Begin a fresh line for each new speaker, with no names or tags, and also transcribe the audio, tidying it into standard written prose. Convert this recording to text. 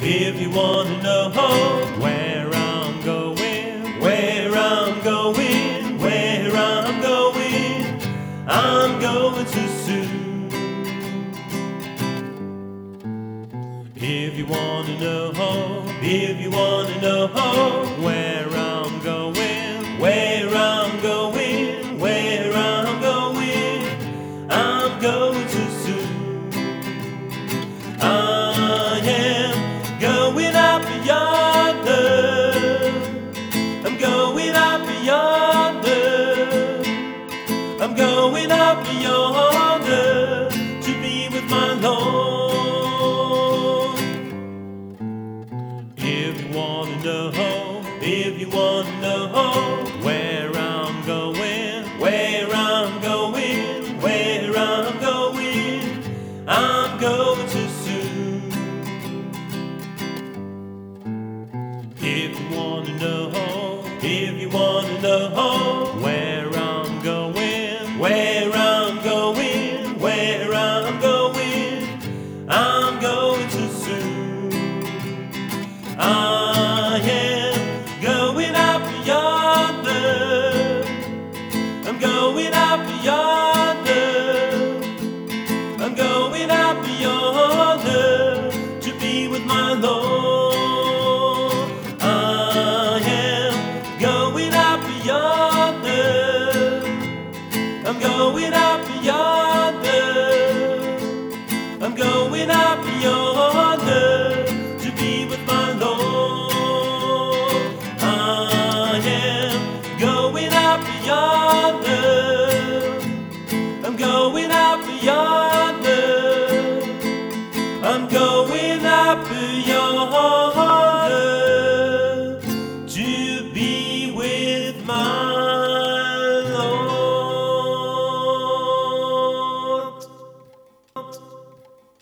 If you wanna know where I'm going, where I'm going, where I'm going, I'm going too soon. If you wanna know, if you wanna know where I'm going, where I'm going, where I'm going too soon. I am going up yonder. I'm going up yonder. I'm going up yonder to be with my Lord. If you wanna know, if you wanna know where I'm going, where I'm going, where I'm going too soon. If you wanna know, if you wanna know where I'm going, where I'm going, where I'm going too soon. I am going up yonder. I'm going up yonder. I'm going up yonder to be with my Lord. I am going up yonder. I'm going up yonder. I'm going up yonder to be with my Lord. I am going up yonder. I'm going up yonder. I'm going up yonder.